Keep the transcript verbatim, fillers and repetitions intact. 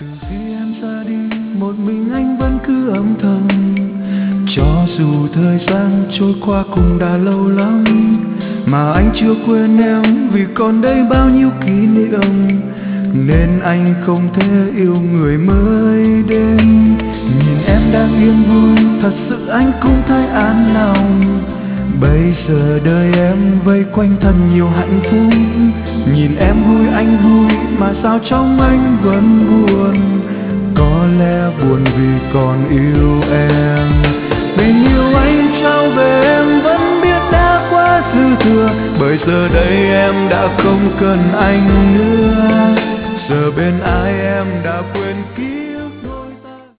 Từ khi em ra đi, một mình anh vẫn cứ âm thầm. Cho dù thời gian trôi qua cũng đã lâu lắm, mà anh chưa quên em vì còn đây bao nhiêu kỷ niệm. Nên anh không thể yêu người mới đến. Nhìn em đang yên vui, thật sự anh cũng thấy an lòng. Bây giờ đời em vây quanh thật nhiều hạnh phúc. Nhìn em vui anh vui, mà sao trong anh vẫn buồn. Có lẽ buồn vì còn yêu em. Tình yêu anh trao về em vẫn biết đã quá dư thừa. Bởi giờ đây em đã không cần anh nữa. Giờ bên ai em đã quên